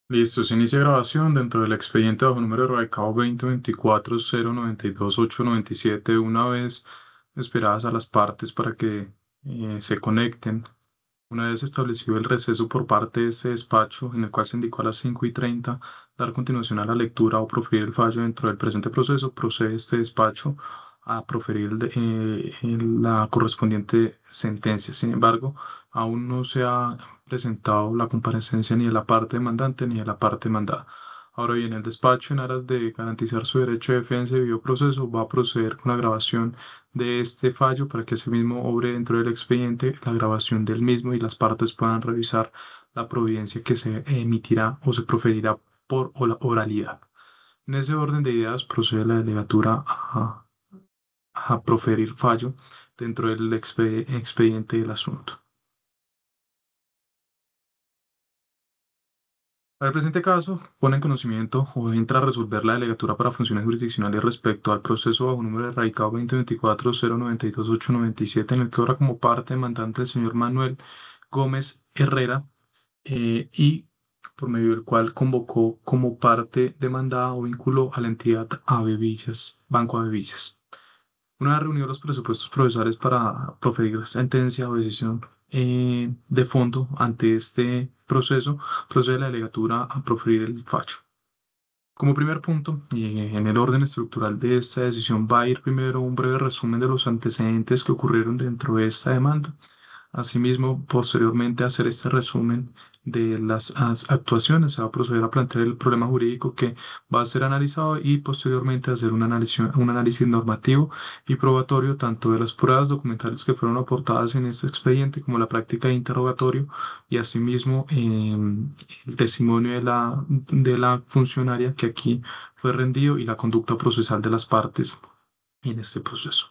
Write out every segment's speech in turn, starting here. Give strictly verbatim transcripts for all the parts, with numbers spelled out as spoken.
Listo, se inicia grabación dentro del expediente bajo número de radicado veinte veinticuatro cero noventa y dos ocho noventa y siete. Una vez esperadas a las partes para que eh, se conecten, una vez establecido el receso por parte de este despacho, en el cual se indicó a las cinco y treinta dar continuación a la lectura o proferir el fallo dentro del presente proceso, procede este despacho a proferir el de- eh, el- la correspondiente sentencia. Sin embargo, aún no se ha presentado la comparecencia ni de la parte demandante ni de la parte demandada. Ahora bien, el despacho, en aras de garantizar su derecho de defensa y debido proceso, va a proceder con la grabación de este fallo para que asimismo obre dentro del expediente la grabación del mismo y las partes puedan revisar la providencia que se emitirá o se proferirá por ora- oralidad. En ese orden de ideas procede la delegatura a, a proferir fallo dentro del expe- expediente del asunto. Para el presente caso, pone en conocimiento o entra a resolver la delegatura para funciones jurisdiccionales respecto al proceso bajo número de radicado veinte veinticuatro cero noventa y dos ocho noventa y siete, en el que obra como parte demandante el señor Manuel Gómez Herrera, eh, y por medio del cual convocó como parte demandada o vinculó a la entidad Avevillas, Banco Avevillas. Una vez reunidos los presupuestos procesales para proferir sentencia o decisión eh, de fondo ante este proceso, procede la delegatura a proferir el fallo. Como primer punto, y en el orden estructural de esta decisión, va a ir primero un breve resumen de los antecedentes que ocurrieron dentro de esta demanda. Asimismo, posteriormente a hacer este resumen de las as- actuaciones, se va a proceder a plantear el problema jurídico que va a ser analizado y posteriormente hacer un análisis, un análisis normativo y probatorio tanto de las pruebas documentales que fueron aportadas en este expediente como la práctica de interrogatorio y asimismo em, el testimonio de la, de la funcionaria que aquí fue rendido y la conducta procesal de las partes en este proceso.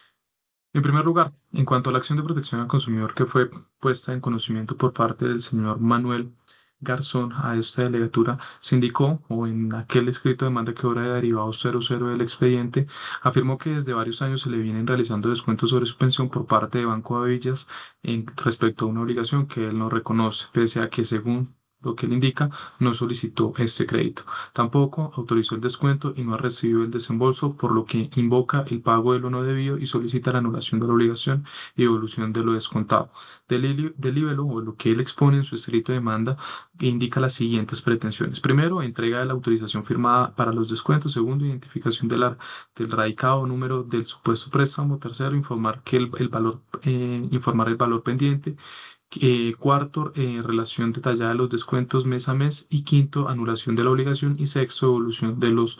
En primer lugar, en cuanto a la acción de protección al consumidor que fue puesta en conocimiento por parte del señor Manuel Garzón a esta delegatura, se indicó, o en aquel escrito de demanda que obra de derivado cero cero del expediente, afirmó que desde varios años se le vienen realizando descuentos sobre su pensión por parte de Banco de Villas en respecto a una obligación que él no reconoce, pese a que, según lo que él indica, no solicitó este crédito. Tampoco autorizó el descuento y no ha recibido el desembolso, por lo que invoca el pago de lo no debido y solicita la anulación de la obligación y devolución de lo descontado. Del, ili- del libelo, o lo que él expone en su escrito de demanda, indica las siguientes pretensiones. Primero, entrega de la autorización firmada para los descuentos. Segundo, identificación de la- del radicado número del supuesto préstamo. Tercero, informar que el, el valor, eh, informar el valor pendiente. Eh, cuarto, eh, relación detallada de los descuentos mes a mes. Y quinto, anulación de la obligación. Y sexto, evolución de los,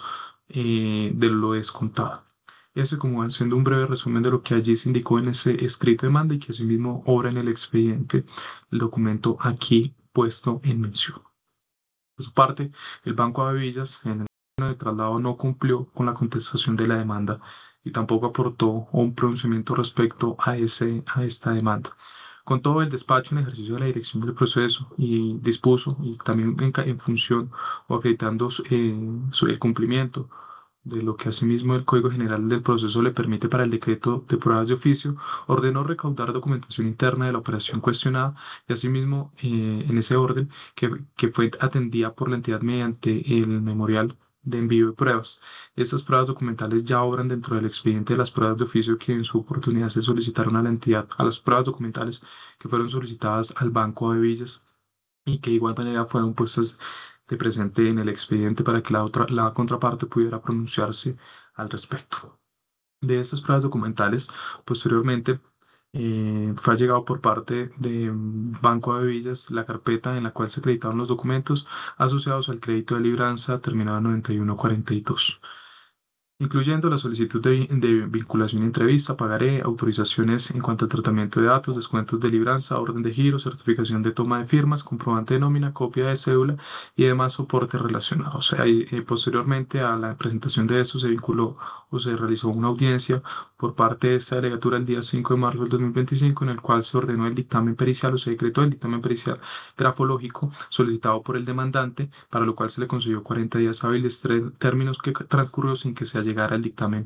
eh, de lo descontado. Ese como haciendo un breve resumen de lo que allí se indicó en ese escrito de demanda y que asimismo obra en el expediente, el documento aquí puesto en mención. Por su parte, el Banco de Villas en el término de traslado no cumplió con la contestación de la demanda y tampoco aportó un pronunciamiento respecto a, ese, a esta demanda. Con todo, el despacho en ejercicio de la dirección del proceso y dispuso, y también en, ca- en función o acreditando su- eh, su- el cumplimiento de lo que asimismo el Código General del Proceso le permite para el decreto de pruebas de oficio, ordenó recaudar documentación interna de la operación cuestionada y asimismo eh, en ese orden que, que fue atendida por la entidad mediante el memorial de envío de pruebas. Estas pruebas documentales ya obran dentro del expediente de las pruebas de oficio que en su oportunidad se solicitaron a la entidad, a las pruebas documentales que fueron solicitadas al Banco de Villas y que de igual manera fueron puestas de presente en el expediente para que la otra, la contraparte pudiera pronunciarse al respecto. De estas pruebas documentales, posteriormente eh, fue llegado por parte de mm, Banco de Villas la carpeta en la cual se acreditaron los documentos asociados al crédito de libranza terminado en noventa y uno cuarenta y dos, incluyendo la solicitud de, vi- de vinculación y entrevista, pagaré, autorizaciones en cuanto al tratamiento de datos, descuentos de libranza, orden de giro, certificación de toma de firmas, comprobante de nómina, copia de cédula y demás soportes relacionados. Ahí, eh, posteriormente a la presentación de esto se vinculó o se realizó una audiencia por parte de esta delegatura el día cinco de marzo del dos mil veinticinco, en el cual se ordenó el dictamen pericial o se decretó el dictamen pericial grafológico solicitado por el demandante, para lo cual se le concedió cuarenta días hábiles, tres términos que transcurrió sin que se llegara al dictamen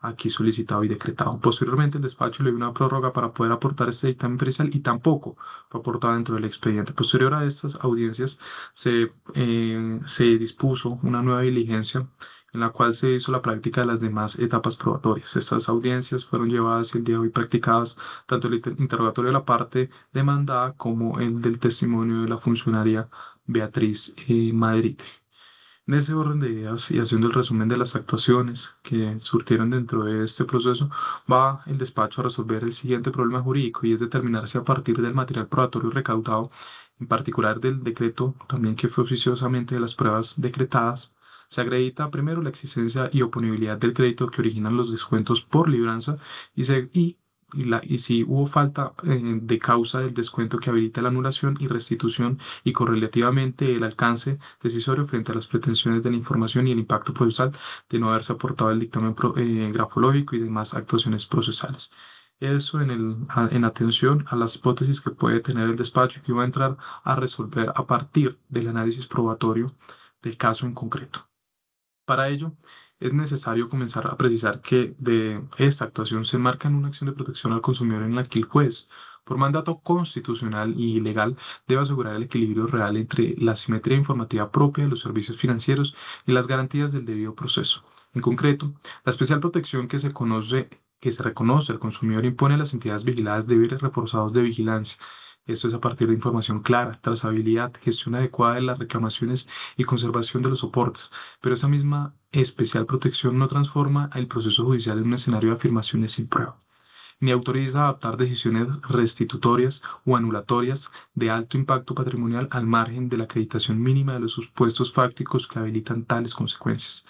aquí solicitado y decretado. Posteriormente, el despacho le dio una prórroga para poder aportar este dictamen pericial y tampoco fue aportado dentro del expediente. Posterior a estas audiencias, se, eh, se dispuso una nueva diligencia en la cual se hizo la práctica de las demás etapas probatorias. Estas audiencias fueron llevadas y el día de hoy practicadas tanto el inter- interrogatorio de la parte demandada como el del testimonio de la funcionaria Beatriz eh, Madrid. En ese orden de ideas y haciendo el resumen de las actuaciones que surtieron dentro de este proceso, va el despacho a resolver el siguiente problema jurídico y es determinar si a partir del material probatorio recaudado, en particular del decreto también que fue oficiosamente de las pruebas decretadas, se acredita primero la existencia y oponibilidad del crédito que originan los descuentos por libranza y, se, y y, la, y si hubo falta eh, de causa del descuento que habilita la anulación y restitución y correlativamente el alcance decisorio frente a las pretensiones de la información y el impacto procesal de no haberse aportado el dictamen pro- eh, grafológico y demás actuaciones procesales. Eso en, el, a- en atención a las hipótesis que puede tener el despacho y que va a entrar a resolver a partir del análisis probatorio del caso en concreto. Para ello, es necesario comenzar a precisar que de esta actuación se enmarca en una acción de protección al consumidor en la que el juez, por mandato constitucional y legal, debe asegurar el equilibrio real entre la simetría informativa propia de los servicios financieros y las garantías del debido proceso. En concreto, la especial protección que se conoce, que se reconoce al consumidor impone a las entidades vigiladas deberes reforzados de vigilancia. Esto es a partir de información clara, trazabilidad, gestión adecuada de las reclamaciones y conservación de los soportes, pero esa misma especial protección no transforma el proceso judicial en un escenario de afirmaciones sin prueba, ni autoriza adoptar decisiones restitutorias o anulatorias de alto impacto patrimonial al margen de la acreditación mínima de los supuestos fácticos que habilitan tales consecuencias.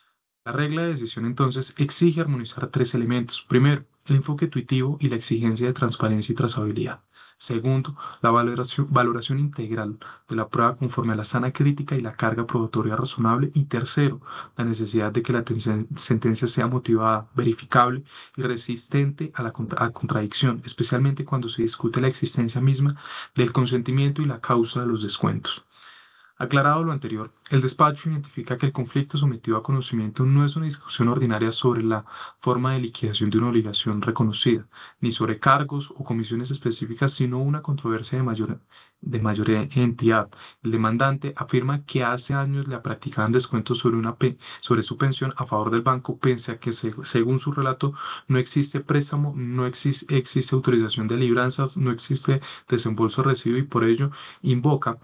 La regla de decisión entonces exige armonizar tres elementos. Primero, el enfoque intuitivo y la exigencia de transparencia y trazabilidad. Segundo, la valoración, valoración integral de la prueba conforme a la sana crítica y la carga probatoria razonable. Y tercero, la necesidad de que la ten- sentencia sea motivada, verificable y resistente a la contra- a contradicción, especialmente cuando se discute la existencia misma del consentimiento y la causa de los descuentos. Aclarado lo anterior, el despacho identifica que el conflicto sometido a conocimiento no es una discusión ordinaria sobre la forma de liquidación de una obligación reconocida, ni sobre cargos o comisiones específicas, sino una controversia de mayor, de mayor entidad. El demandante afirma que hace años le practicaban descuentos sobre, una pe- sobre su pensión a favor del banco, pese a que, se- según su relato, no existe préstamo, no exis- existe autorización de libranzas, no existe desembolso recibido y por ello invoca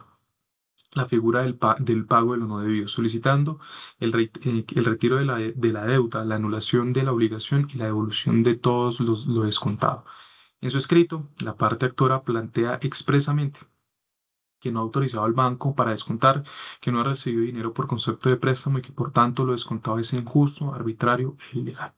la figura del, pa- del pago de lo no debido, solicitando el, re- eh, el retiro de la, de de la deuda, la anulación de la obligación y la devolución de todos los, lo descontado. En su escrito, la parte actora plantea expresamente que no ha autorizado al banco para descontar, que no ha recibido dinero por concepto de préstamo y que por tanto lo descontado es injusto, arbitrario e ilegal.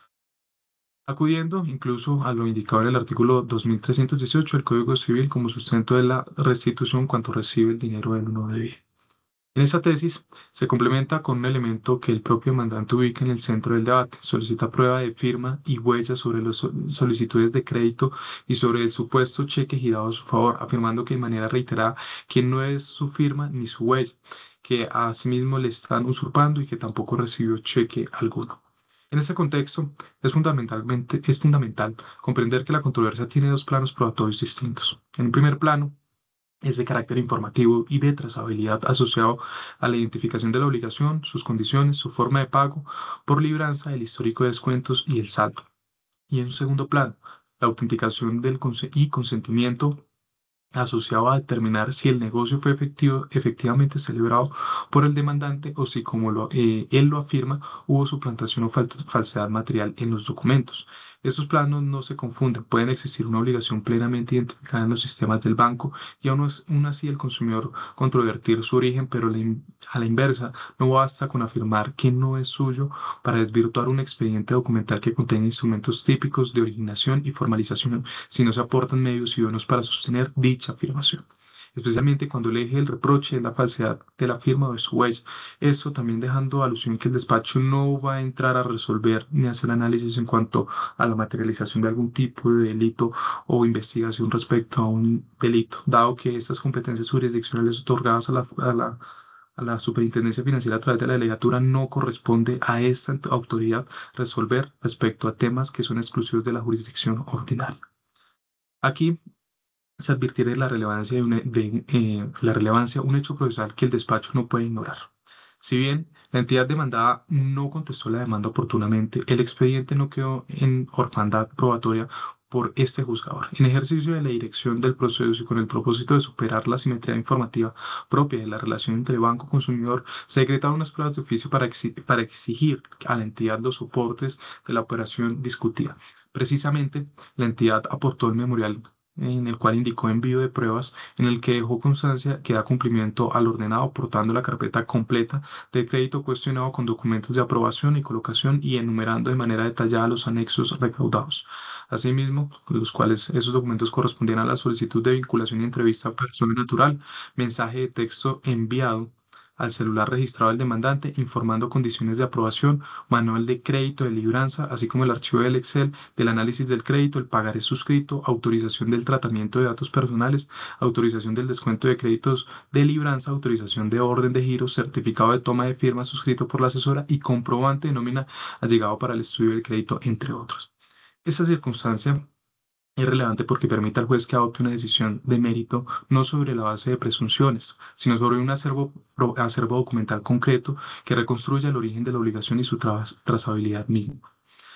Acudiendo incluso a lo indicado en el artículo dos mil trescientos dieciocho del Código Civil como sustento de la restitución cuanto recibe el dinero del no debido. En esta tesis se complementa con un elemento que el propio mandante ubica en el centro del debate. Solicita prueba de firma y huella sobre las solicitudes de crédito y sobre el supuesto cheque girado a su favor, afirmando que de manera reiterada que no es su firma ni su huella, que asimismo le están usurpando y que tampoco recibió cheque alguno. En este contexto, es fundamentalmente, es fundamental comprender que la controversia tiene dos planos probatorios distintos. En un primer plano, es de carácter informativo y de trazabilidad asociado a la identificación de la obligación, sus condiciones, su forma de pago por libranza, el histórico de descuentos y el saldo. Y en un segundo plano, la autenticación del conse- y consentimiento asociado a determinar si el negocio fue efectivo, efectivamente celebrado por el demandante o si, como lo, eh, él lo afirma, hubo suplantación o falta- falsedad material en los documentos. Estos planos no se confunden, pueden existir una obligación plenamente identificada en los sistemas del banco y aún, as- aún así el consumidor controvertir su origen, pero la in- a la inversa, no basta con afirmar que no es suyo para desvirtuar un expediente documental que contiene instrumentos típicos de originación y formalización si no se aportan medios idóneos para sostener dicha afirmación, especialmente cuando el eje del reproche es la falsedad de la firma o de su huella. Esto también dejando alusión que el despacho no va a entrar a resolver ni a hacer análisis en cuanto a la materialización de algún tipo de delito o investigación respecto a un delito, dado que estas competencias jurisdiccionales otorgadas a la, a la a la Superintendencia Financiera a través de la delegatura, no corresponde a esta ent- autoridad resolver respecto a temas que son exclusivos de la jurisdicción ordinaria. Aquí se advirtiera la relevancia de, un, he- de, eh, la relevancia, un hecho procesal que el despacho no puede ignorar. Si bien la entidad demandada no contestó la demanda oportunamente, el expediente no quedó en orfandad probatoria por este juzgador. En ejercicio de la dirección del proceso y con el propósito de superar la simetría informativa propia de la relación entre banco-consumidor, se decretaron unas pruebas de oficio para, exi- para exigir a la entidad los soportes de la operación discutida. Precisamente, la entidad aportó el memorial en el cual indicó envío de pruebas, en el que dejó constancia que da cumplimiento al ordenado, portando la carpeta completa de crédito cuestionado con documentos de aprobación y colocación y enumerando de manera detallada los anexos recaudados. Asimismo, los cuales esos documentos correspondían a la solicitud de vinculación y entrevista a persona natural, mensaje de texto enviado al celular registrado del demandante informando condiciones de aprobación, manual de crédito de libranza, así como el archivo del Excel del análisis del crédito, el pagaré suscrito, autorización del tratamiento de datos personales, autorización del descuento de créditos de libranza, autorización de orden de giro, certificado de toma de firma suscrito por la asesora y comprobante de nómina allegado para el estudio del crédito, entre otros. Esta circunstancia es relevante porque permite al juez que adopte una decisión de mérito no sobre la base de presunciones, sino sobre un acervo, pro- acervo documental concreto que reconstruya el origen de la obligación y su tras- trazabilidad misma.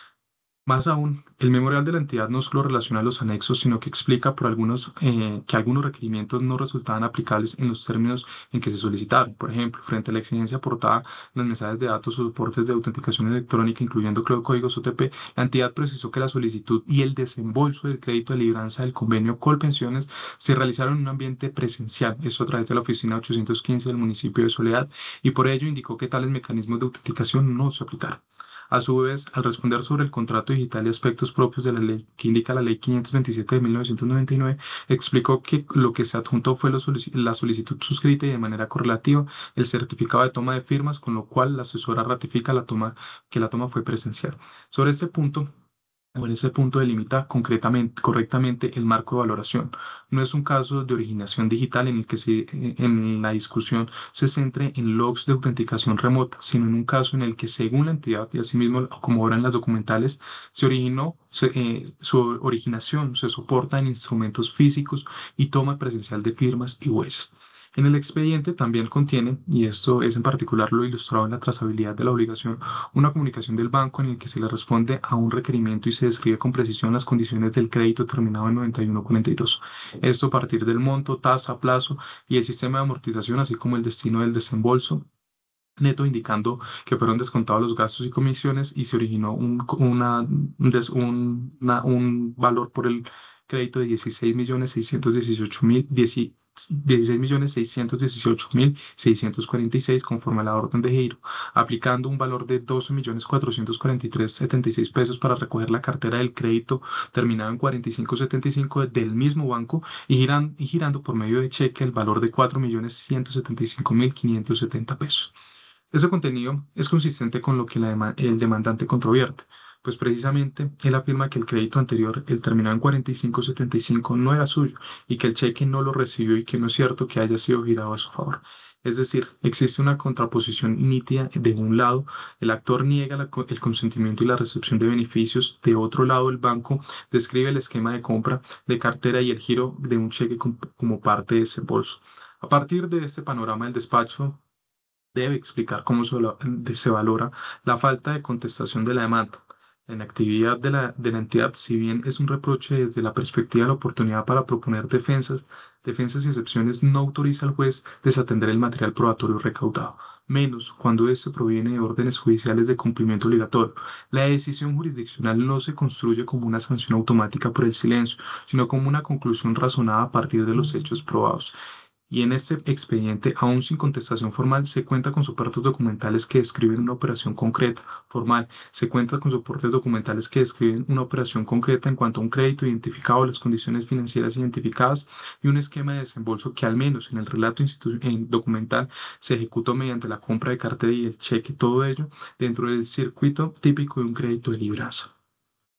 Más aún, el memorial de la entidad no solo relaciona los anexos, sino que explica por algunos, eh, que algunos requerimientos no resultaban aplicables en los términos en que se solicitaron. Por ejemplo, frente a la exigencia aportada en los mensajes de datos o soportes de autenticación electrónica, incluyendo clo- códigos O T P, la entidad precisó que la solicitud y el desembolso del crédito de libranza del convenio Colpensiones se realizaron en un ambiente presencial, eso a través de la oficina ochocientos quince del municipio de Soledad, y por ello indicó que tales mecanismos de autenticación no se aplicaron. A su vez, al responder sobre el contrato digital y aspectos propios de la ley que indica la Ley quinientos veintisiete de mil novecientos noventa y nueve, explicó que lo que se adjuntó fue lo solici- la solicitud suscrita y de manera correlativa el certificado de toma de firmas, con lo cual la asesora ratifica la toma, que la toma fue presencial. Sobre este punto, o en ese punto delimita concretamente, correctamente el marco de valoración. No es un caso de originación digital en el que se, eh, en la discusión se centre en logs de autenticación remota, sino en un caso en el que, según la entidad y asimismo como obran las documentales, se originó, se- eh, su originación se soporta en instrumentos físicos y toma presencial de firmas y huellas. En el expediente también contiene, y esto es en particular lo ilustrado en la trazabilidad de la obligación, una comunicación del banco en el que se le responde a un requerimiento y se describe con precisión las condiciones del crédito terminado en noventa y uno cuarenta y dos. Esto a partir del monto, tasa, plazo y el sistema de amortización, así como el destino del desembolso neto, indicando que fueron descontados los gastos y comisiones y se originó un, una- un des- un- una- un valor por el crédito de dieciséis millones seiscientos dieciocho mil, dieciséis millones seiscientos dieciocho mil seiscientos cuarenta y seis conforme a la orden de giro, aplicando un valor de doce millones cuatrocientos cuarenta y tres mil setenta y seis pesos para recoger la cartera del crédito terminado en cuarenta y cinco setenta y cinco del mismo banco y giran- y girando por medio de cheque el valor de cuatro millones ciento setenta y cinco mil quinientos setenta pesos. Ese contenido es consistente con lo que la dema- el demandante controvierte, pues precisamente él afirma que el crédito anterior, el terminado en cuarenta y cinco setenta y cinco, no era suyo y que el cheque no lo recibió y que no es cierto que haya sido girado a su favor. Es decir, existe una contraposición nítida. De un lado, el actor niega la co- el consentimiento y la recepción de beneficios. De otro lado, el banco describe el esquema de compra de cartera y el giro de un cheque com- como parte de ese bolso. A partir de este panorama, el despacho debe explicar cómo se valo- de- se valora la falta de contestación de la demanda. La inactividad de la, de la entidad, si bien es un reproche desde la perspectiva de la oportunidad para proponer defensas, defensas y excepciones, no autoriza al juez desatender el material probatorio recaudado, menos cuando éste proviene de órdenes judiciales de cumplimiento obligatorio. La decisión jurisdiccional no se construye como una sanción automática por el silencio, sino como una conclusión razonada a partir de los hechos probados. Y en este expediente, aún sin contestación formal, se cuenta con soportes documentales que describen una operación concreta, formal. Se cuenta con soportes documentales que describen una operación concreta en cuanto a un crédito identificado, las condiciones financieras identificadas y un esquema de desembolso que, al menos en el relato institu- en documental, se ejecutó mediante la compra de cartera y el cheque, todo ello dentro del circuito típico de un crédito de libranza.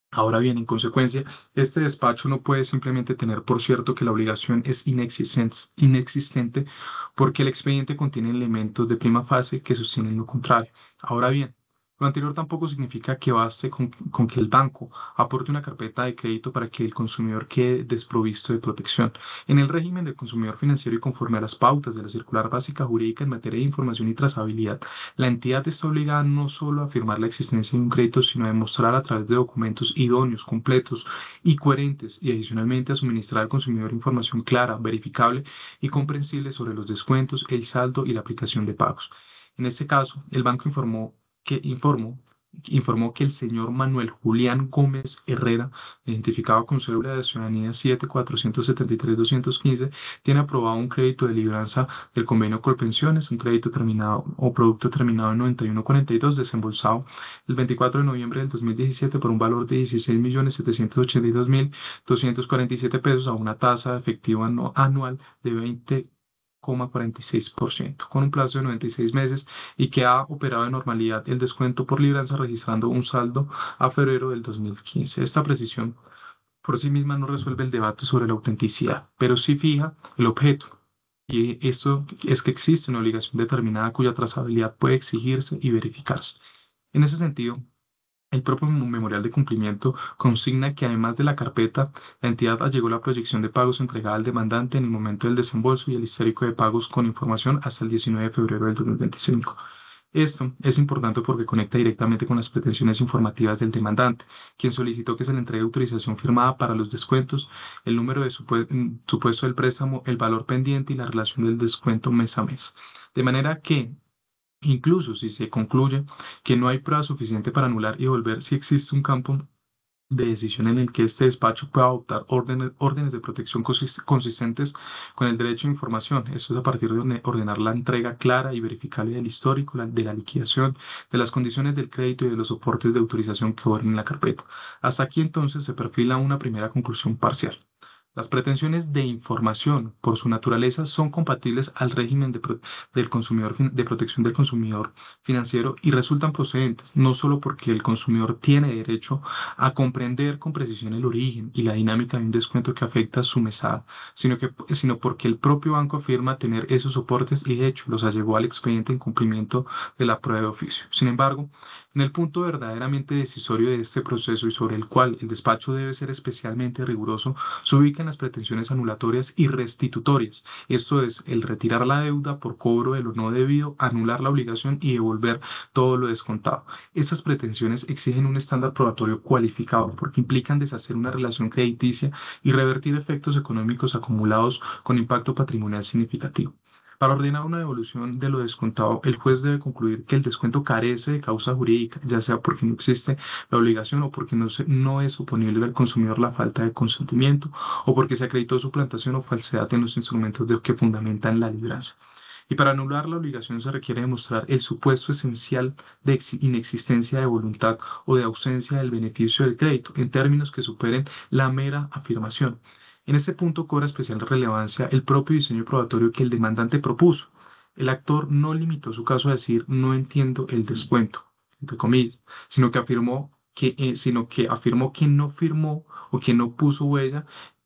Ahora bien, en consecuencia, este despacho no puede simplemente tener por cierto que la obligación es inexistente, inexistente porque el expediente contiene elementos de prima facie que sostienen lo contrario. Ahora bien, lo anterior tampoco significa que baste con, con que el banco aporte una carpeta de crédito para que el consumidor quede desprovisto de protección. En el régimen del consumidor financiero y conforme a las pautas de la circular básica jurídica en materia de información y trazabilidad, la entidad está obligada no solo a afirmar la existencia de un crédito, sino a demostrar a través de documentos idóneos, completos y coherentes, y adicionalmente a suministrar al consumidor información clara, verificable y comprensible sobre los descuentos, el saldo y la aplicación de pagos. En este caso, el banco informó que informó informó que el señor Manuel Julián Gómez Herrera, identificado con cédula de ciudadanía siete cuatrocientos setenta y tres doscientos quince, tiene aprobado un crédito de libranza del convenio Colpensiones, un crédito terminado o producto terminado en noventa y uno cuarenta y dos, desembolsado el veinticuatro de noviembre del dos mil diecisiete por un valor de dieciséis millones setecientos ochenta y dos mil doscientos cuarenta y siete pesos a una tasa efectiva anu- anual de veinte coma cuarenta y seis por ciento, con un plazo de noventa y seis meses y que ha operado de normalidad el descuento por libranza registrando un saldo a febrero del dos mil quince. Esta precisión por sí misma no resuelve el debate sobre la autenticidad, pero sí fija el objeto. Y esto es que existe una obligación determinada cuya trazabilidad puede exigirse y verificarse. En ese sentido, el propio memorial de cumplimiento consigna que además de la carpeta, la entidad allegó la proyección de pagos entregada al demandante en el momento del desembolso y el histórico de pagos con información hasta el diecinueve de febrero del dos mil veinticinco. Esto es importante porque conecta directamente con las pretensiones informativas del demandante, quien solicitó que se le entregue autorización firmada para los descuentos, el número de supue- mm, supuesto del préstamo, el valor pendiente y la relación del descuento mes a mes. De manera que, incluso si se concluye que no hay prueba suficiente para anular y volver, si existe un campo de decisión en el que este despacho pueda adoptar órdenes, órdenes de protección consis- consistentes con el derecho de información. Esto es a partir de orde- ordenar la entrega clara y verificable del histórico, la- de la liquidación, de las condiciones del crédito y de los soportes de autorización que obren en la carpeta. Hasta aquí entonces se perfila una primera conclusión parcial. Las pretensiones de información, por su naturaleza, son compatibles al régimen de, pro- del consumidor fin- de protección del consumidor financiero y resultan procedentes, no solo porque el consumidor tiene derecho a comprender con precisión el origen y la dinámica de un descuento que afecta a su mesada, sino que, sino porque el propio banco afirma tener esos soportes y de hecho los allegó al expediente en cumplimiento de la prueba de oficio. Sin embargo, en el punto verdaderamente decisorio de este proceso y sobre el cual el despacho debe ser especialmente riguroso, se ubican las pretensiones anulatorias y restitutorias. Esto es, el retirar la deuda por cobro de lo no debido, anular la obligación y devolver todo lo descontado. Estas pretensiones exigen un estándar probatorio cualificado porque implican deshacer una relación crediticia y revertir efectos económicos acumulados con impacto patrimonial significativo. Para ordenar una devolución de lo descontado, el juez debe concluir que el descuento carece de causa jurídica, ya sea porque no existe la obligación o porque no, se- no es oponible al consumidor la falta de consentimiento o porque se acreditó suplantación o falsedad en los instrumentos de que fundamentan la libranza. Y para anular la obligación se requiere demostrar el supuesto esencial de ex- inexistencia de voluntad o de ausencia del beneficio del crédito, en términos que superen la mera afirmación. En este punto cobra especial relevancia el propio diseño probatorio que el demandante propuso. El actor no limitó su caso a decir no entiendo el descuento, entre comillas, sino que afirmó que, eh, sino que afirmó que no firmó o que no puso huella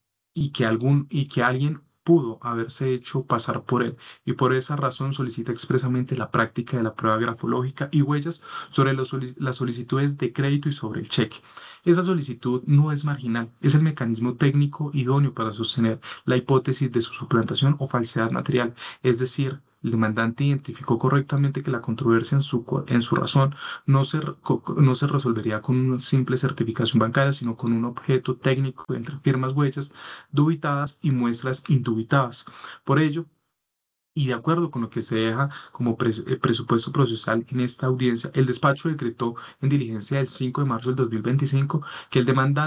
y que algún y que alguien pudo haberse hecho pasar por él y por esa razón solicita expresamente la práctica de la prueba grafológica y huellas sobre los solic- las solicitudes de crédito y sobre el cheque. Esa solicitud no es marginal, es el mecanismo técnico idóneo para sostener la hipótesis de su suplantación o falsedad material, es decir, el demandante identificó correctamente que la controversia en su, co- en su razón no se, re- co- co- no se resolvería con una simple certificación bancaria, sino con un objeto técnico entre firmas huellas dubitadas y muestras indubitadas. Por ello, y de acuerdo con lo que se deja como pres- eh, presupuesto procesal en esta audiencia, el despacho decretó en diligencia del cinco de marzo del dos mil veinticinco que el demandante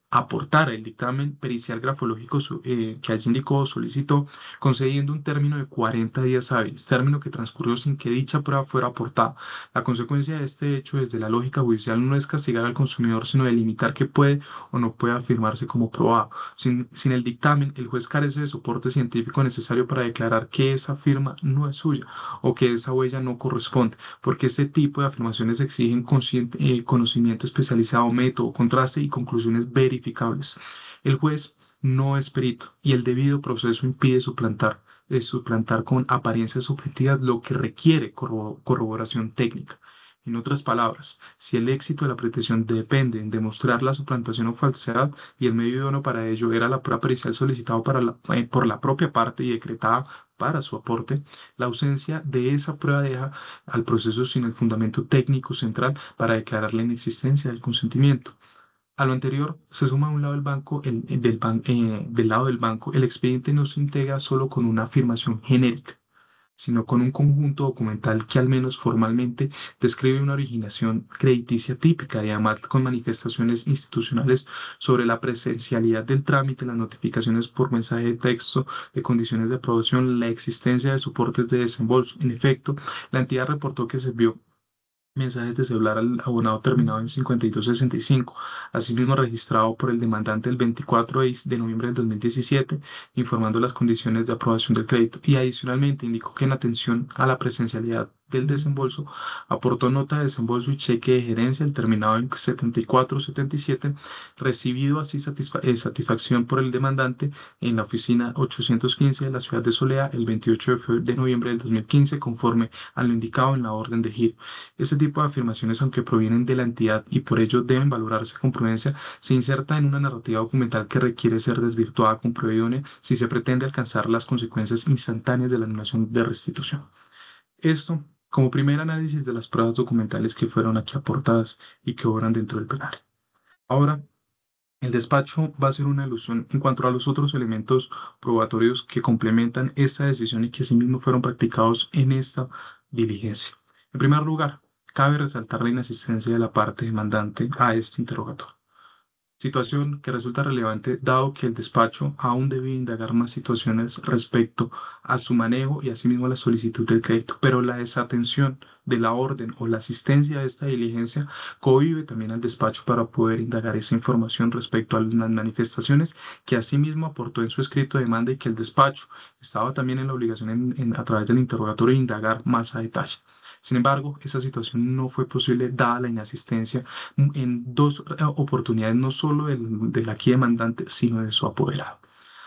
aportara el dictamen pericial grafológico su- eh, que allí indicó o solicitó, concediendo un término de cuarenta días hábiles, término que transcurrió sin que dicha prueba fuera aportada. La consecuencia de este hecho, desde la lógica judicial, no es castigar al consumidor, sino delimitar qué puede o no puede afirmarse como probado. Sin, sin el dictamen, el juez carece de soporte científico necesario para declarar que esa firma no es suya o que esa huella no corresponde, porque este tipo de afirmaciones exigen consciente- eh, conocimiento especializado, método, contraste y conclusiones verificables. El juez no es perito y el debido proceso impide suplantar, eh, suplantar con apariencias subjetivas lo que requiere corro- corroboración técnica. En otras palabras, si el éxito de la pretensión depende en demostrar la suplantación o falsedad y el medio idóneo para ello era la prueba pericial solicitado para la- eh, por la propia parte y decretada para su aporte, la ausencia de esa prueba deja al proceso sin el fundamento técnico central para declarar la inexistencia del consentimiento. A lo anterior, se suma a un lado del banco, el, el del, ban- eh, del lado del banco, el expediente no se integra solo con una afirmación genérica, sino con un conjunto documental que al menos formalmente describe una originación crediticia típica y además con manifestaciones institucionales sobre la presencialidad del trámite, las notificaciones por mensaje de texto de condiciones de aprobación, la existencia de soportes de desembolso. En efecto, la entidad reportó que se vio mensajes de celular al abonado terminado en cincuenta y dos sesenta y cinco, asimismo registrado por el demandante el veinticuatro de de noviembre del dos mil diecisiete, informando las condiciones de aprobación del crédito. Y adicionalmente indicó que en atención a la presencialidad del desembolso, aportó nota de desembolso y cheque de gerencia el terminado en setenta y cuatro setenta y siete, recibido así satisfa- eh, satisfacción por el demandante en la oficina ochocientos quince de la ciudad de Solea el veintiocho de fe- de noviembre del dos mil quince, conforme a lo indicado en la orden de giro. Este tipo de afirmaciones, aunque provienen de la entidad y por ello deben valorarse con prudencia, se inserta en una narrativa documental que requiere ser desvirtuada con prueba idónea si se pretende alcanzar las consecuencias instantáneas de la anulación de restitución. Esto como primer análisis de las pruebas documentales que fueron aquí aportadas y que obran dentro del plenario. Ahora, el despacho va a hacer una alusión en cuanto a los otros elementos probatorios que complementan esta decisión y que asimismo fueron practicados en esta diligencia. En primer lugar, cabe resaltar la inasistencia de la parte demandante a este interrogatorio. Situación que resulta relevante dado que el despacho aún debe indagar más situaciones respecto a su manejo y asimismo a la solicitud del crédito, pero la desatención de la orden o la asistencia a esta diligencia cohíbe también al despacho para poder indagar esa información respecto a las manifestaciones que asimismo aportó en su escrito de demanda y que el despacho estaba también en la obligación en- en- a través del interrogatorio de indagar más a detalle. Sin embargo, esa situación no fue posible dada la inasistencia en dos eh, oportunidades, no solo del, del aquí demandante, sino de su apoderado.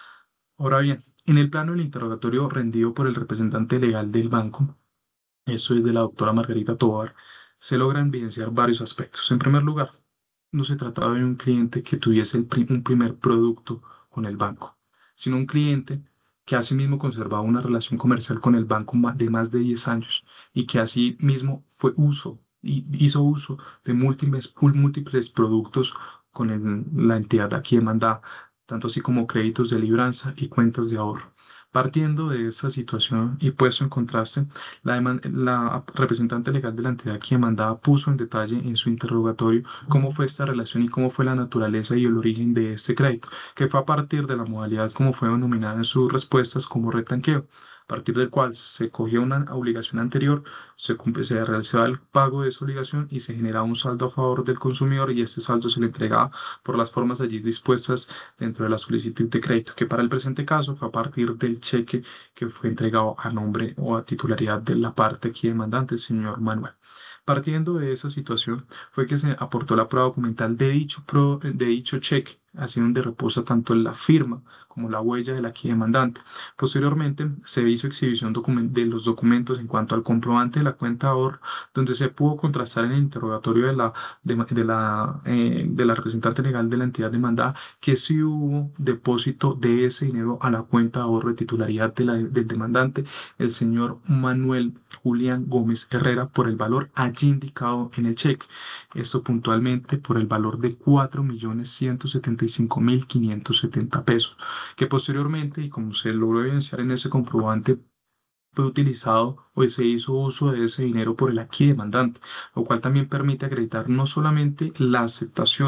Ahora bien, en el plano del interrogatorio rendido por el representante legal del banco, eso es de la doctora Margarita Tovar, se logran evidenciar varios aspectos. En primer lugar, no se trataba de un cliente que tuviese el pri- un primer producto con el banco, sino un cliente que asimismo conservaba una relación comercial con el banco ma- de más de diez años y que asimismo fue uso y hizo uso de múltiples, múltiples productos con el- la entidad aquí demandada, tanto así como créditos de libranza y cuentas de ahorro. Partiendo de esta situación y puesto en contraste, la, deman- la representante legal de la entidad que demandaba puso en detalle en su interrogatorio cómo fue esta relación y cómo fue la naturaleza y el origen de este crédito, que fue a partir de la modalidad como fue denominada en sus respuestas como retanqueo, a partir del cual se cogía una obligación anterior, se, cumple- se realizaba el pago de esa obligación y se generaba un saldo a favor del consumidor y este saldo se le entregaba por las formas allí dispuestas dentro de la solicitud de crédito, que para el presente caso fue a partir del cheque que fue entregado a nombre o a titularidad de la parte aquí demandante, el señor Manuel. Partiendo de esa situación, fue que se aportó la prueba documental de dicho, pro- de dicho cheque, así donde reposa tanto la firma como la huella del aquí demandante. Posteriormente, se hizo exhibición documen- de los documentos en cuanto al comprobante de la cuenta de ahorro, donde se pudo contrastar en el interrogatorio de la, de, de la, eh, de la representante legal de la entidad demandada que sí hubo depósito de ese dinero a la cuenta de ahorro de titularidad de la- del demandante, el señor Manuel Julián Gómez Herrera, por el valor allí indicado en el cheque. Esto puntualmente por el valor de cuatro millones ciento setenta y cinco mil quinientos setenta pesos, que posteriormente, y como se logró evidenciar en ese comprobante, fue utilizado o se hizo uso de ese dinero por el aquí demandante, lo cual también permite acreditar no solamente la aceptación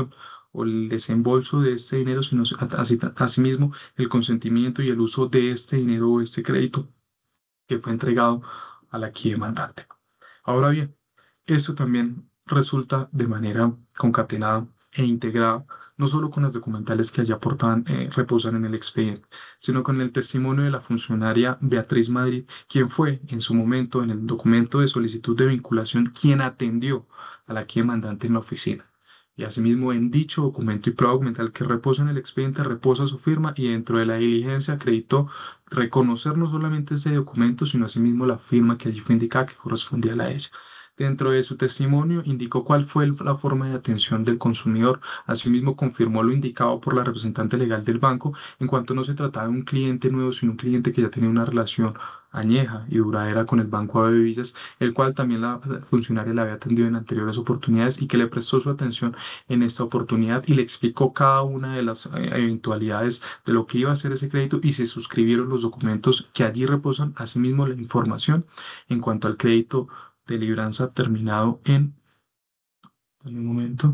o el desembolso de este dinero, sino así- asimismo el consentimiento y el uso de este dinero o este crédito que fue entregado a la aquí demandante. Ahora bien, esto también resulta de manera concatenada e integrada, no solo con las documentales que allá aportaban, eh, reposan en el expediente, sino con el testimonio de la funcionaria Beatriz Madrid, quien fue en su momento en el documento de solicitud de vinculación quien atendió a la aquí demandante en la oficina. Y asimismo, en dicho documento y prueba documental que reposa en el expediente, reposa su firma y dentro de la diligencia acreditó reconocer no solamente ese documento, sino asimismo la firma que allí fue indicada que correspondía a la de ella. Dentro de su testimonio indicó cuál fue el- la forma de atención del consumidor. Asimismo, confirmó lo indicado por la representante legal del banco en cuanto no se trataba de un cliente nuevo, sino un cliente que ya tenía una relación añeja y duradera con el Banco de Villas, el cual también la funcionaria le había atendido en anteriores oportunidades y que le prestó su atención en esta oportunidad y le explicó cada una de las eh, eventualidades de lo que iba a ser ese crédito y se suscribieron los documentos que allí reposan, asimismo la información en cuanto al crédito de libranza terminado en, en un momento,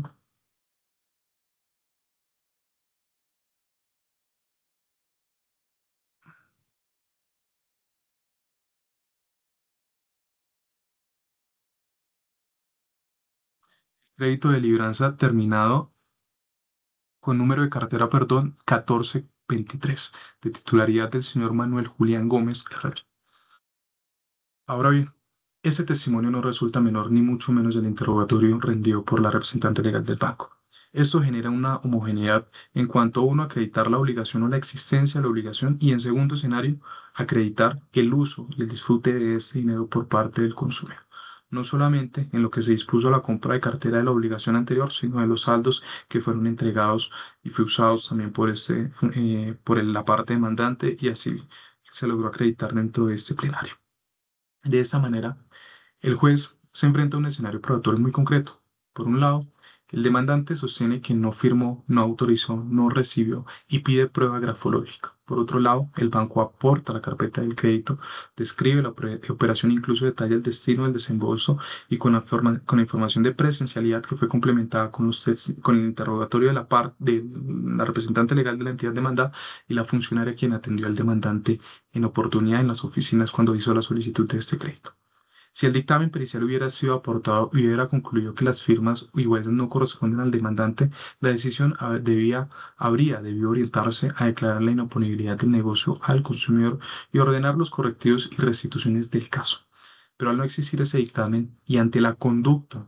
crédito de libranza terminado con número de cartera, perdón, catorce veintitrés, de titularidad del señor Manuel Julián Gómez Herrera. Ahora bien, ese testimonio no resulta menor ni mucho menos del interrogatorio rendido por la representante legal del banco. Esto genera una homogeneidad en cuanto a uno acreditar la obligación o la existencia de la obligación y en segundo escenario acreditar el uso y el disfrute de este dinero por parte del consumidor. No solamente en lo que se dispuso a la compra de cartera de la obligación anterior, sino de los saldos que fueron entregados y fue usados también por, este, eh, por el- la parte demandante y así se logró acreditar dentro de este plenario. De esta manera, el juez se enfrenta a un escenario probatorio muy concreto. Por un lado, el demandante sostiene que no firmó, no autorizó, no recibió y pide prueba grafológica. Por otro lado, el banco aporta la carpeta del crédito, describe la opera- operación, incluso detalla el destino del desembolso y con la, forma- con la información de presencialidad que fue complementada con, los tes- con el interrogatorio de la parte de la representante legal de la entidad demandada y la funcionaria quien atendió al demandante en oportunidad en las oficinas cuando hizo la solicitud de este crédito. Si el dictamen pericial hubiera sido aportado y hubiera concluido que las firmas y huellas no corresponden al demandante, la decisión ah, debía, habría debido orientarse a declarar la inoponibilidad del negocio al consumidor y ordenar los correctivos y restituciones del caso. Pero al no existir ese dictamen y ante la conducta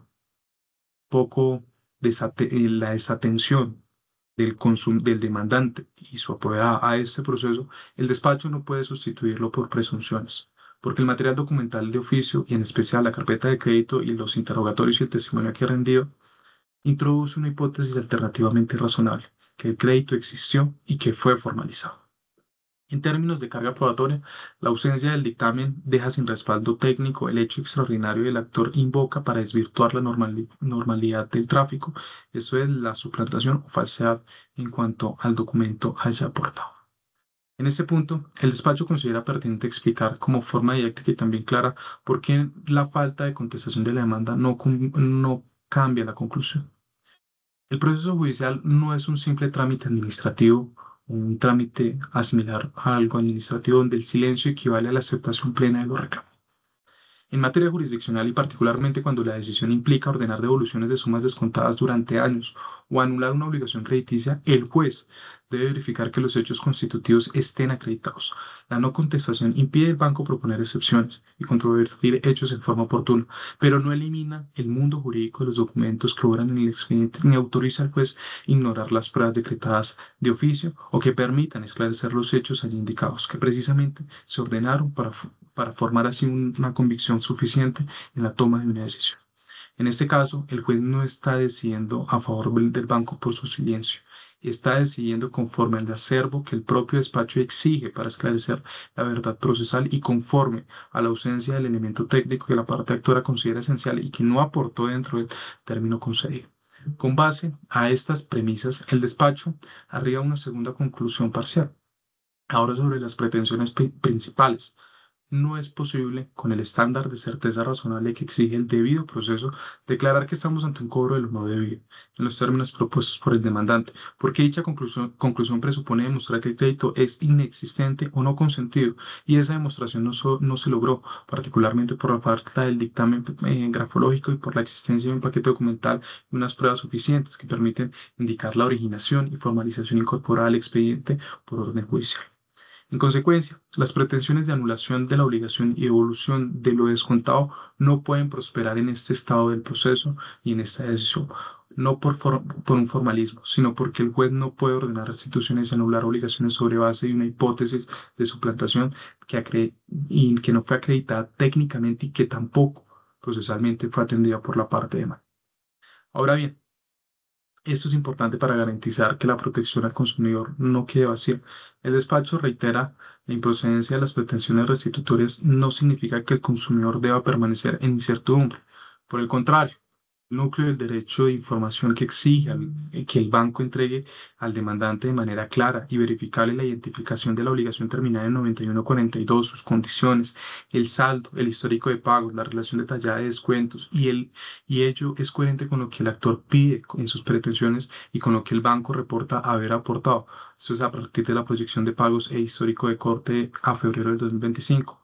poco desate- eh, la desatención del, consum- del demandante y su apoderada a este proceso, el despacho no puede sustituirlo por presunciones, porque el material documental de oficio y en especial la carpeta de crédito y los interrogatorios y el testimonio que ha rendido introduce una hipótesis alternativamente razonable, que el crédito existió y que fue formalizado. En términos de carga probatoria, la ausencia del dictamen deja sin respaldo técnico el hecho extraordinario del actor invoca para desvirtuar la normali- normalidad del tráfico, esto es la suplantación o falsedad en cuanto al documento haya aportado. En este punto, el despacho considera pertinente explicar como forma didáctica y también clara por qué la falta de contestación de la demanda no, cum- no cambia la conclusión. El proceso judicial no es un simple trámite administrativo o un trámite asimilar a algo administrativo donde el silencio equivale a la aceptación plena de los reclamos. En materia jurisdiccional y particularmente cuando la decisión implica ordenar devoluciones de sumas descontadas durante años o anular una obligación crediticia, el juez debe verificar que los hechos constitutivos estén acreditados. La no contestación impide al banco proponer excepciones y controvertir hechos en forma oportuna, pero no elimina el mundo jurídico de los documentos que obran en el expediente ni autoriza al juez ignorar las pruebas decretadas de oficio o que permitan esclarecer los hechos allí indicados, que precisamente se ordenaron para para formar así un- una convicción suficiente en la toma de una decisión. En este caso, el juez no está decidiendo a favor del del banco por su silencio, está decidiendo conforme al acervo que el propio despacho exige para esclarecer la verdad procesal y conforme a la ausencia del elemento técnico que la parte actora considera esencial y que no aportó dentro del término concedido. Con base a estas premisas, el despacho arriba a una segunda conclusión parcial. Ahora sobre las pretensiones pri- principales no es posible, con el estándar de certeza razonable que exige el debido proceso, declarar que estamos ante un cobro de lo no debido, en los términos propuestos por el demandante, porque dicha conclusión, conclusión presupone demostrar que el crédito es inexistente o no consentido, y esa demostración no, so- no se logró, particularmente por la falta del dictamen eh, grafológico y por la existencia de un paquete documental y unas pruebas suficientes que permiten indicar la originación y formalización incorporada al expediente por orden judicial. En consecuencia, las pretensiones de anulación de la obligación y devolución de lo descontado no pueden prosperar en este estado del proceso y en esta decisión, no por, for- por un formalismo, sino porque el juez no puede ordenar restituciones y anular obligaciones sobre base de una hipótesis de suplantación que, acre- y que no fue acreditada técnicamente y que tampoco procesalmente fue atendida por la parte de mano. Ahora bien, esto es importante para garantizar que la protección al consumidor no quede vacía. El despacho reitera la improcedencia de las pretensiones restitutorias no significa que el consumidor deba permanecer en incertidumbre. Por el contrario, el núcleo del derecho de información que exige al- eh, que el banco entregue al demandante de manera clara y verificable la identificación de la obligación terminada en noventa y uno cuarenta y dos, sus condiciones, el saldo, el histórico de pagos, la relación detallada de descuentos y el y ello es coherente con lo que el actor pide en sus pretensiones y con lo que el banco reporta haber aportado. Eso es a partir de la proyección de pagos e histórico de corte a febrero del dos mil veinticinco.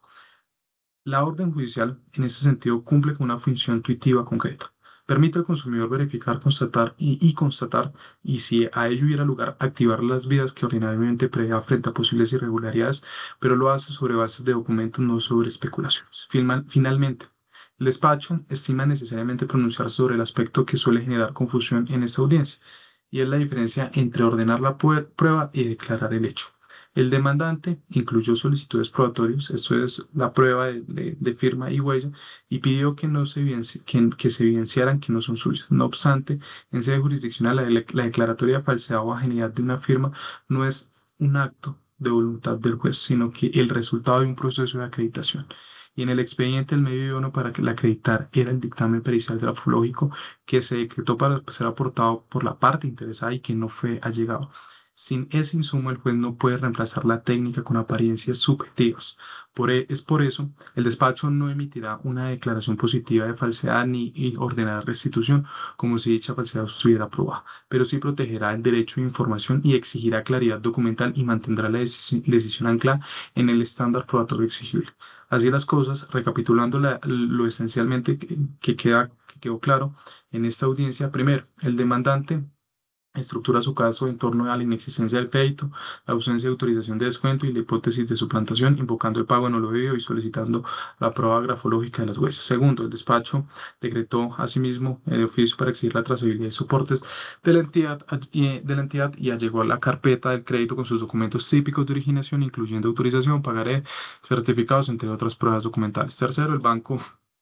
La orden judicial, en este sentido, cumple con una función intuitiva concreta. Permite al consumidor verificar, constatar y, y constatar, y si a ello hubiera lugar, activar las vías que ordinariamente prevé frente a posibles irregularidades, pero lo hace sobre bases de documentos, no sobre especulaciones. Filma- Finalmente, el despacho estima necesariamente pronunciarse sobre el aspecto que suele generar confusión en esta audiencia, y es la diferencia entre ordenar la puer- prueba y declarar el hecho. El demandante incluyó solicitudes probatorias, esto es la prueba de, de- de firma y huella, y pidió que, no se evidenci- que, que se evidenciaran que no son suyas. No obstante, en sede jurisdiccional, la, de- la declaratoria de falsedad o ajenidad de una firma no es un acto de voluntad del juez, sino que el resultado de un proceso de acreditación. Y en el expediente, el medio idóneo para que la acreditar era el dictamen pericial grafológico que se decretó para ser aportado por la parte interesada y que no fue allegado. Sin ese insumo, el juez no puede reemplazar la técnica con apariencias subjetivas. Por e- es por eso, el despacho no emitirá una declaración positiva de falsedad ni y ordenará restitución, como si dicha falsedad estuviera probada, pero sí protegerá el derecho de información y exigirá claridad documental y mantendrá la decisi- decisión anclada en el estándar probatorio exigible. Así las cosas, recapitulando la- lo esencialmente que, que queda, que quedó claro en esta audiencia, primero, el demandante estructura su caso en torno a la inexistencia del crédito, la ausencia de autorización de descuento y la hipótesis de suplantación, invocando el pago no lo debido y solicitando la prueba grafológica de las huellas. Segundo, el despacho decretó asimismo el oficio para exigir la trazabilidad y soportes de la entidad, y- de la entidad y allegó a la carpeta del crédito con sus documentos típicos de originación, incluyendo autorización, pagaré, certificados, entre otras pruebas documentales. Tercero, el banco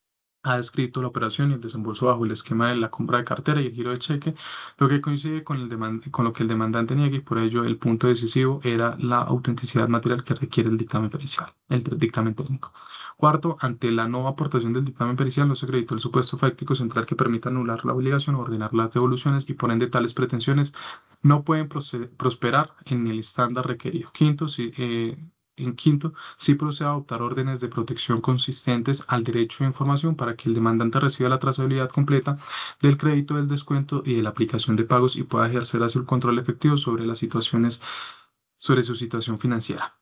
ha descrito la operación y el desembolso bajo el esquema de la compra de cartera y el giro de cheque, lo que coincide con, el deman- con lo que el demandante niega y por ello el punto decisivo era la autenticidad material que requiere el dictamen pericial, el t- dictamen técnico. Cuarto, ante la no aportación del dictamen pericial no se acreditó el supuesto fáctico central que permita anular la obligación o ordenar las devoluciones y por ende tales pretensiones no pueden proceder- prosperar en el estándar requerido. Quinto, si, eh, en quinto, sí procede a adoptar órdenes de protección consistentes al derecho de información para que el demandante reciba la trazabilidad completa del crédito, del descuento y de la aplicación de pagos y pueda ejercer así el control efectivo sobre las situaciones, sobre su situación financiera.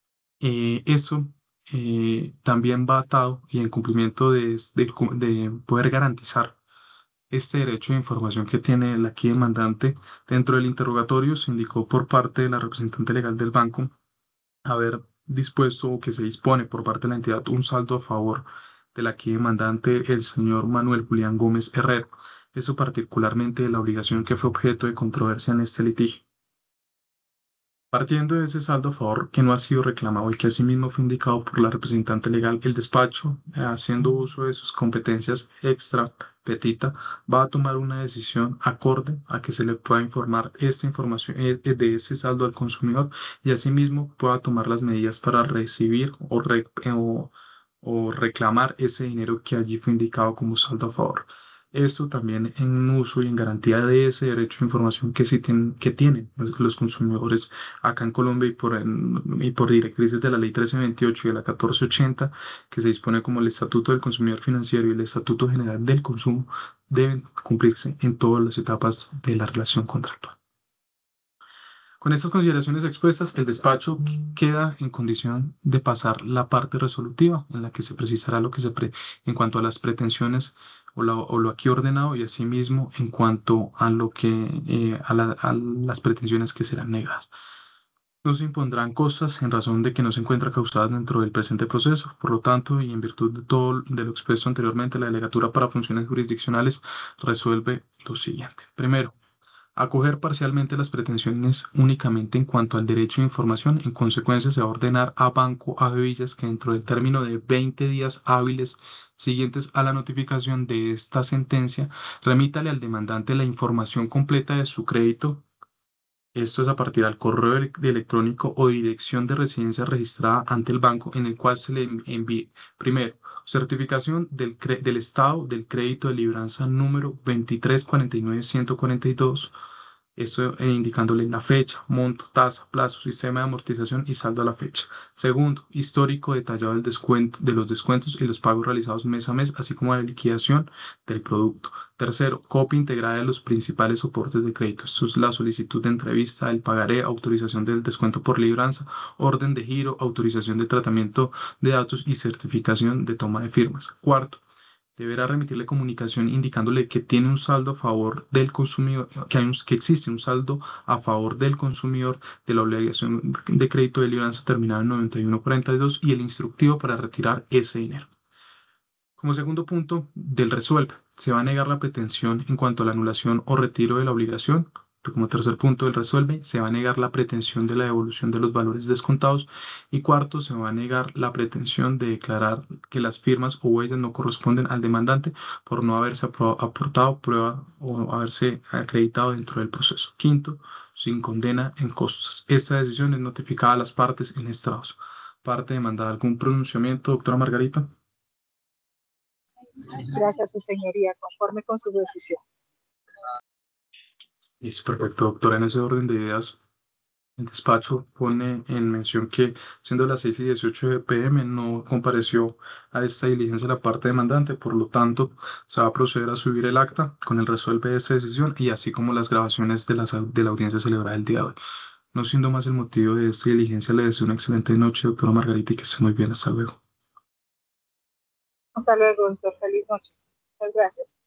Eh, esto eh, también va atado y en cumplimiento de, de cu- de poder garantizar este derecho de información que tiene el aquí demandante. Dentro del interrogatorio se indicó por parte de la representante legal del banco haber dispuesto o que se dispone por parte de la entidad un saldo a favor del aquí demandante, el señor Manuel Julián Gómez Herrero. Eso particularmente de la obligación que fue objeto de controversia en este litigio. Partiendo de ese saldo a favor que no ha sido reclamado y que asimismo fue indicado por la representante legal, el despacho, eh, haciendo uso de sus competencias extra petita, va a tomar una decisión acorde a que se le pueda informar esta información eh, eh, de ese saldo al consumidor y asimismo pueda tomar las medidas para recibir o, re- eh, o, o reclamar ese dinero que allí fue indicado como saldo a favor. Esto también en uso y en garantía de ese derecho de información que sí tienen, que tienen los, los consumidores acá en Colombia y por, en- y por directrices de la Ley trece veintiocho y de la catorce ochenta, que se dispone como el Estatuto del Consumidor Financiero y el Estatuto General del Consumo, deben cumplirse en todas las etapas de la relación contractual. Con estas consideraciones expuestas, el despacho queda en condición de pasar la parte resolutiva, en la que se precisará lo que se pre en cuanto a las pretensiones o, la- o lo aquí ordenado y asimismo en cuanto a lo que eh, a, la- a las pretensiones que serán negadas. No se impondrán cosas en razón de que no se encuentra causadas dentro del presente proceso. Por lo tanto, y en virtud de todo de lo expuesto anteriormente, la delegatura para funciones jurisdiccionales resuelve lo siguiente. Primero, acoger parcialmente las pretensiones únicamente en cuanto al derecho de información. En consecuencia, se va a ordenar a Banco A B Villas que dentro del término de veinte días hábiles siguientes a la notificación de esta sentencia, remítale al demandante la información completa de su crédito. Esto es a partir del correo ele- de electrónico o dirección de residencia registrada ante el banco en el cual se le en- envíe, primero, certificación del, cre- del estado del crédito de libranza número veintitrés cuarenta y nueve ciento cuarenta y dos, esto eh, indicándole la fecha, monto, tasa, plazo, sistema de amortización y saldo a la fecha. Segundo, histórico detallado del descuento, de los descuentos y los pagos realizados mes a mes, así como la liquidación del producto. Tercero, copia integrada de los principales soportes de crédito. Esto es la solicitud de entrevista, el pagaré, autorización del descuento por libranza, orden de giro, autorización de tratamiento de datos y certificación de toma de firmas. Cuarto, deberá remitirle comunicación indicándole que tiene un saldo a favor del consumidor, que, hay un- que existe un saldo a favor del consumidor de la obligación de crédito de libranza terminada en noventa y uno cuarenta y dos y el instructivo para retirar ese dinero. Como segundo punto del resuelve, se va a negar la pretensión en cuanto a la anulación o retiro de la obligación. Como tercer punto del resuelve, se va a negar la pretensión de la devolución de los valores descontados. Y cuarto, se va a negar la pretensión de declarar que las firmas o huellas no corresponden al demandante por no haberse apro- aportado prueba o haberse acreditado dentro del proceso. Quinto, sin condena en costas. Esta decisión es notificada a las partes en estrados. Parte demandada, ¿algún pronunciamiento, doctora Margarita? Gracias, su señoría, conforme con su decisión. Es perfecto, doctora. En ese orden de ideas, el despacho pone en mención que, siendo las seis y dieciocho de P M, no compareció a esta diligencia la parte demandante. Por lo tanto, se va a proceder a subir el acta con el resuelve de esa decisión y así como las grabaciones de la, de la audiencia celebrada el día de hoy. No siendo más el motivo de esta diligencia, le deseo una excelente noche, doctora Margarita, y que esté muy bien. Hasta luego. Hasta luego, doctor. Feliz noche. Muchas gracias.